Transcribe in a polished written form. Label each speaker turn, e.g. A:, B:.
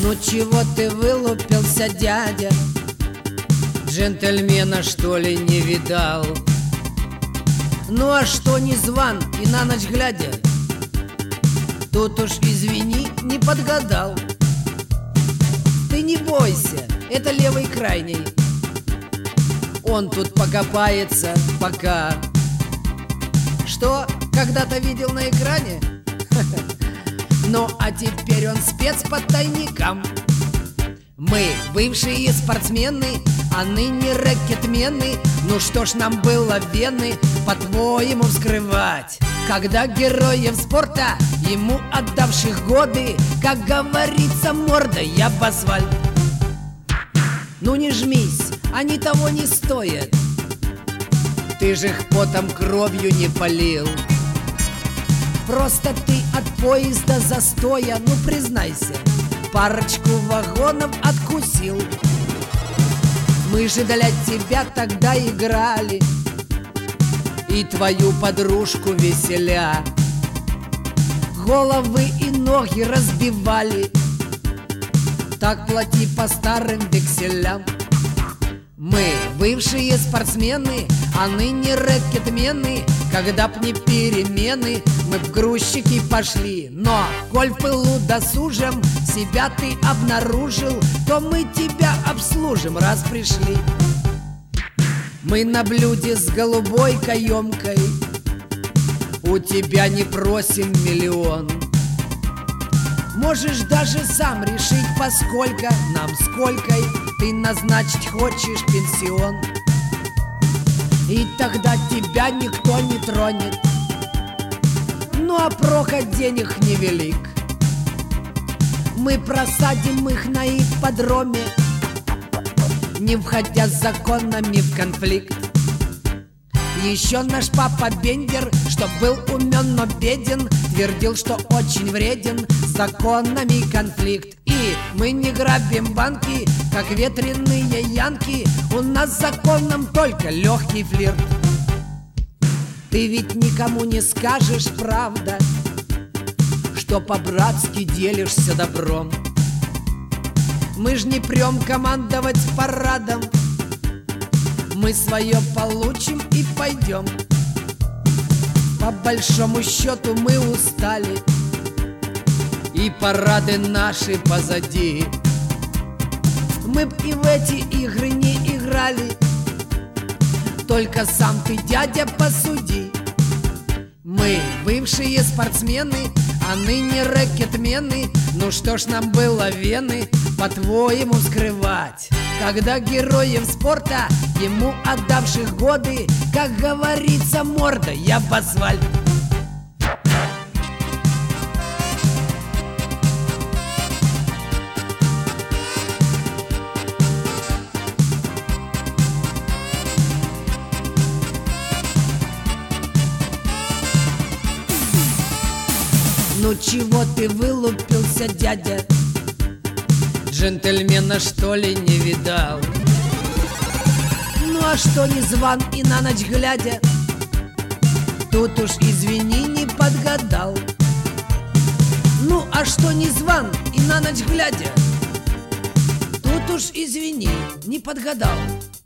A: Ну чего ты вылупился, дядя? Джентльмена, что ли, не видал? Ну а что не зван и на ночь глядя? Тут уж, извини, не подгадал. Ты не бойся, это левый крайний. Он тут покопается пока. Что, когда-то видел на экране? Ну а теперь он спец по тайникам. Мы бывшие спортсмены, а ныне рэкетмены. Ну что ж нам было вены, по-твоему, вскрывать? Когда героев спорта, ему отдавших годы, как говорится, мордой об асфальт. Ну не жмись, они того не стоят. Ты же их потом кровью не полил. Просто ты от поезда застоя, ну признайся, парочку вагонов откусил. Мы же для тебя тогда играли и твою подружку веселя. Головы и ноги разбивали, так плати по старым векселям. Мы бывшие спортсмены, а ныне рэкетмены. Когда б не перемены, мы б грузчики пошли. Но, коль в пылу досужим себя ты обнаружил, то мы тебя обслужим, раз пришли. Мы на блюде с голубой каемкой, у тебя не просим миллион. Можешь даже сам решить, поскольку нам сколько ты назначить хочешь пенсион. И тогда тебя никто не тронет. Ну а проход денег невелик. Мы просадим их на ипподроме, не входя с законами в конфликт. Еще наш папа Бендер, что был умен, но беден, твердил, что очень вреден с законами конфликт. И мы не грабим банки, как ветреные янки. У нас с законом только легкий флирт. Ты ведь никому не скажешь, правда, что по-братски делишься добром. Мы ж не прем командовать парадом, мы свое получим и пойдем. По большому счету мы устали, и парады наши позади. Мы б и в эти игры не играли, только сам ты, дядя, посуди. Мы бывшие спортсмены, а ныне рэкетмены. Ну что ж нам было вены, по-твоему, скрывать? Когда героев спорта, ему отдавших годы, как говорится, мордой об асфальт. Ну чего ты вылупился, дядя? Джентльмена, что ли, не видал? Ну а что не зван и на ночь глядя? Тут уж, извини, не подгадал. Ну а что не зван и на ночь глядя? Тут уж, извини, не подгадал.